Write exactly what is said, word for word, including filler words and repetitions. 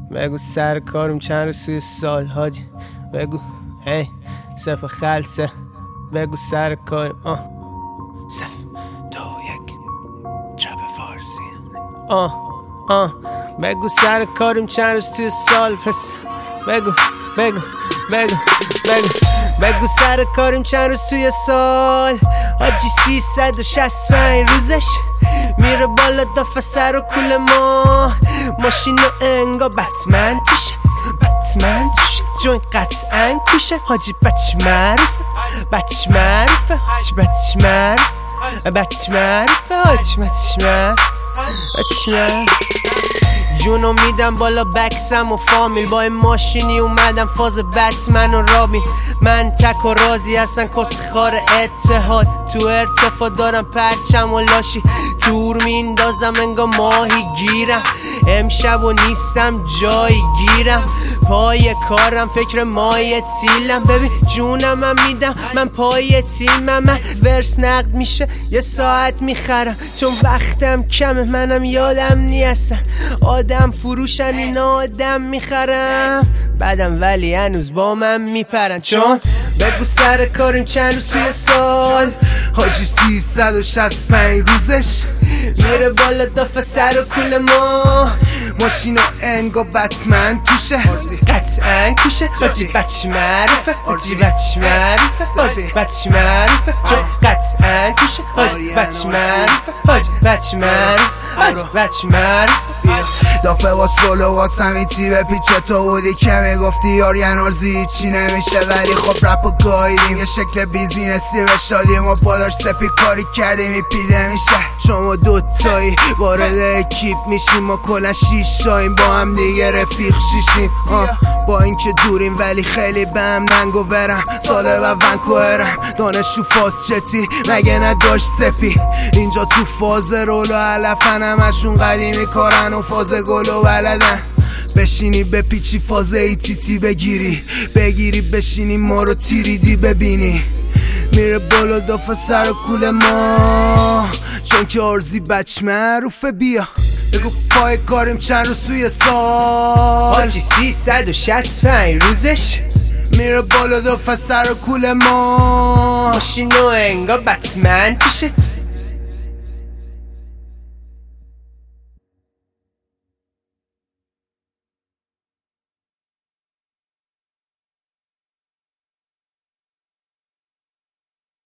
بگو سر کارم چند روز توی سال حاجی. بگو هی سف خلصه. بگو سر کارم آه سف دو یک چپ فارسی آه آه بگو سر کارم چند روز توی سال پس. بگو بگو بگو بگو بگو سر کارم چند روز توی سال حاجی. سیصد و شصت و پنج روزش میره بالا دافه سر و کول ما. ماشین و انگا بتمن توشه بتمن توشه جون قطعا کوشه حاجی. بچ معروفه بچ معروفه حاجی. بچ معروفه بچ معروفه حاجی. بچ معروفه بچ معروفه جونو میدم بالا بکسم و فامیل. با این ماشینی اومدم فاز بتمن و رابین. من تک و رازی هستن کسخار اتحاد. تو ارتفاع دارم پرچم و لاشی. تور میندازم انگا ماهی گیرم. امشب و نیستم جایی گیرم. پای کارم فکر مای تیلم. ببین جونم من میدم من پای تیمم. من ورس نقد میشه یه ساعت میخرم. چون وقتم کمه منم یادم نیستم. آدم فروشن اینا آدم میخرم. بعدم ولی هنوز با من میپرن. چون بگو سر کاریم چند روز توی سال حاجی. سیصد و شصت و پنج روزش میره بالا دافه سر و کول ما. ماشین و انگا بتمن توشه قطعا کوشه حاجی. بچ معروفه حاجی. بچ معروفه حاجی. بچ معروفه قطعا کوشه حاجی. بچ معروفه حاجی. بچ معروفه حاجی. بچ معروفه دافه واس رولو واس همیتی به پیچه تو بودی که میگفتی یار ینارزی چی نمیشه. ولی خب رپ و گایدیم یه شکل بیزینسی به شادیم. و پاداش سپی کاری کردیم میپیده میشه. شما دوتایی وارد اکیپ میشیم و کلا شیشاییم با هم دیگه رفیق شیشیم. با اینکه دوریم ولی خیلی به هم ننگو برم. ساله و ونکوهرم دانشجو فاز چتی مگه نداشت سپی. اینجا تو فاز رولو علفن همشون قدیمی کارن و فاز گلو بلدن. بشینی به پیچی فاز ایتیتی بگیری بگیری بشینی ما رو تیریدی ببینی. میره بالا دافه سر و کول ما. چون که آرزی بچ معروفه. بیا بگو پای کاریم چند روز توی سال حاجی. سیصد و شصت و پنج روزش میره بالا دافه سر و کول ما. ماشین و انگا بتمن پیشه